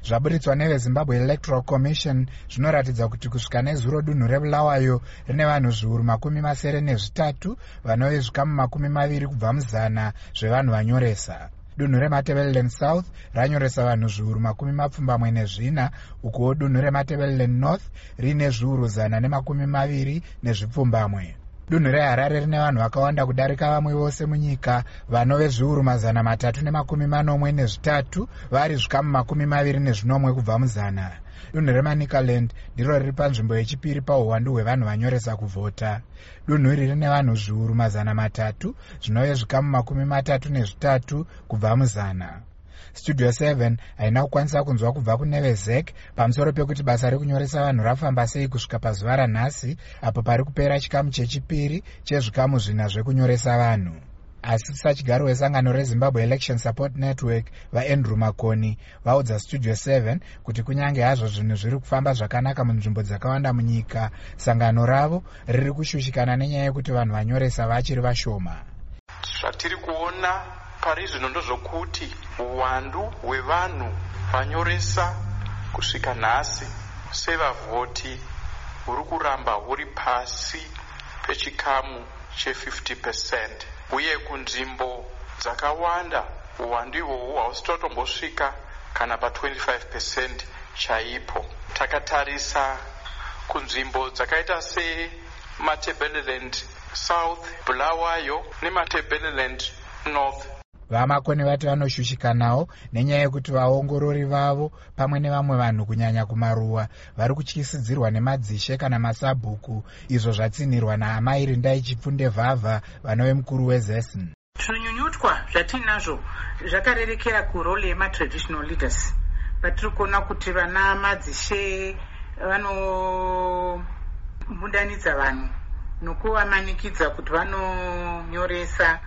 Zvaburitswa neveZimbabwe Electoral Commission zvinoratidza kuti kusvika nezuro dunhu reBulawayo rine vanhu zviuru 83 vanove zvikamu 20 kubva muzana zvevanhu vanyoresa. Dunhu reMatabeleland South ranyoresa vanhu zviuru 24, ukuwo dunhu reMatabeleland North rine zviuru 120. Dunhu reHarare rine vanhu vakawanda kudarika vamwe vose munyika vanove zviuru 343 vari zvikamu 21 kubva muzana. Dunhu reManicaland ndiro riri panzvimbo yechipiri pauwandu hwevanhu vanyoresa kuvhota. Dunhu iri rine vanhu zviuru 300 zvinove zvikamu 33 kubva muzana. Studio 7 haina kukwanisa kunzwa kubva kuNevezek pamusoro pekuti basa rekunyoresa vanhu rafamba sei kusvika pazuva ranhasi apo pari kupera chikamu chechipiri chezvikamu 4 zvekunyoresa vanhu. Asi sachigaro wesangano reZimbabwe Election Support Network vaAndrew Makoni vaudza Studio 7 kuti kunyange hazvo zvinhu zviri kufamba zvakanaka munzvimbo dzakawanda munyika, sangano ravo riri kushushikana nenyaya yekuti vanhu vanyoresa vachiri vashoma. Zvatiri kuona pari zvino ndozvokuti uwandu hwevanhu vanyoresa kusvika nhasi sevavhoti huri kuramba huri pasi pechikamu che50%, uye kunzvimbo dzakawanda uwandu ihwohwo hausitotombosvika kana pa25% chaipo. Takatarisa kunzvimbo dzakaita seMatabeleland South, Bulawayo neMatabeleland North. Vamakoni vati vanoshushikanawo nenyaya yekuti vaongorori vavo pamwe nevamwe vanhu kunyanya kumaruwa vari kutyisidzirwa nemadzishe kana masabhuku, izvo zvatsinirwa naAmairi Ndai Chipfunde Vhavha vanove mukuru weZESN. Zvinyunyutwa zvatinazvo zvakarerekera kurole yematraditional leaders. Vatiri kuona kuti vana madzishe vanomudanidza vanhu nokuvamanikidza kuti vanonyoresa,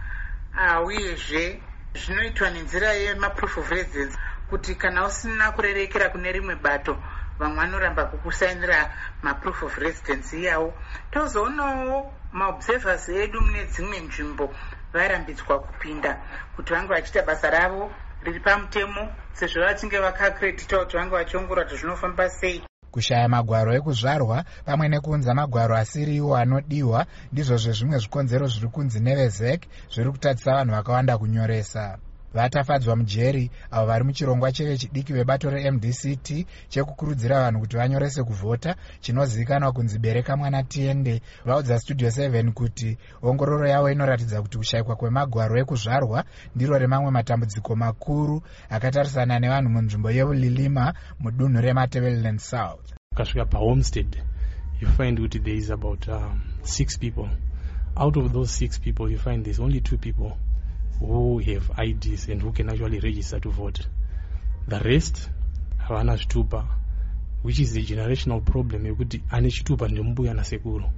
uyezve zvinoitwa nenzira yemaproof of residence kuti kana usina kurerekera kune rimwe bato vamwe vanoramba kukusainira maproof of residence iyawo. Tozoonawo maobservers edu mune dzimwe nzvimbo vairambidzwa kupinda kuti vange vachiita basa ravo riri pamutemo sezvo vachinge vakakredita kuti vange vachiongorora kuti zvinofamba sei. Kushaya magwaro ekuzvarwa pamwe nekuunza magwaro asiriwo anodiwa ndizvo zvezvimwe zvikonzero zviri kunzi nevezek zviri kutadzisa vanhu vakawanda kunyoresa. Vatafadzwa mujeri avo vari muchirongwa chevechidiki vebato reMDCT chekukurudzira vanhu kuti vanyorese kuvhota chinozivikanwa kunzi Bereka Mwana Tiende vaudza Studio 7 kuti ongororo yavo inoratidza kuti kushayikwa kwemagwaro ekuzvarwa ndiro remamwe matambudziko makuru akatarisana nevanhu munzvimbo yeBulilima mudunhu reMatabeleland South. Kasvika paHomestead, you find that there is about 6 people. Out of those 6 people, you find there's only 2 people who have IDs and who can actually register to vote. The rest havana zvitupa, which is a generational problem yekuti ane chitupa ndembuya nasekuru.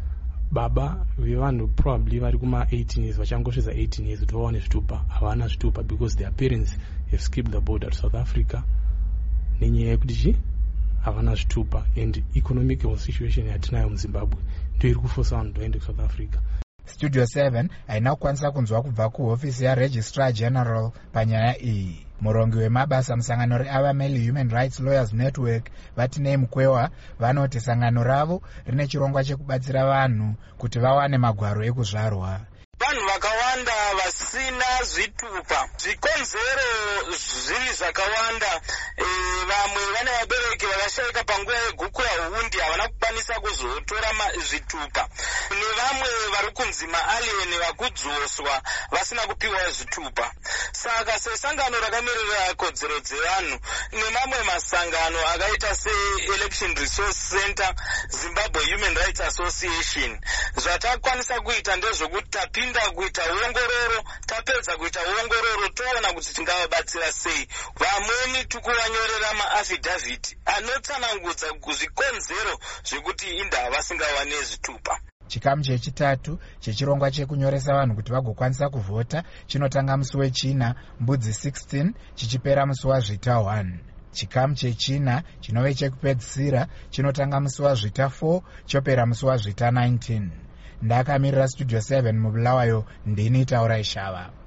Baba vevanhu probably vari kuma 18 years vachangosvitsa 18 years kuti vawane zvitupa havana zvitupa because their parents have skipped the border to South Africa nenyaya yekuti havana zvitupa, and economical situation yatinayo muZimbabwe ndio iri kufosa vanhu vaende kuSouth Africa. Studio 7 haina kukwanisa kunzwa kubva kuhofisi yaRegistrar General panyaya iyi. Murongi wemabasa musangano reAvameli Human Rights Lawyers Network Vatinei Mukwewa vanoti sangano ravo rine chirongwa chekubatsira vanhu kuti vawane magwaro ekuzvarwa. Vanhu vakawanda vasina zvitupa, zvikonzero zviri zvakawanda. Vamwe vane vabereki vakashayika panguva yeguku rahundi havana kukwanisa kuzotora zvitupa, nevamwe vari kunzi maalien vakudzoswa vasina kupiwa zvitupa. Saka sesangano rakamirira kodzero dzevanhu nemamwe masangano akaita seElection Resource Center, Zimbabwe Human Rights Association, zvatakwanisa kuita ndezvokuti tapinda kuita uongororo, tapedza kuita uongororo toona kuti tingavabatsira sei. Vamweni tikuvanyorera maafidhavhiti anotsanangudza zvikonzero zvekuti inda vasingawane zvitupa. Chikamu chechitatu chechirongwa chekunyoresa vanhu kuti vagokwanisa kuvhota chinotanga musi wechina mbudzi 16 chichipera musi waZvita 1. Chikamu chechina chinove chekupedzisira chinotanga musi waZvita 4 chopera musi waZvita 19. Ndakamirira Studio 7 muBulawayo, ndini Taura Ishava.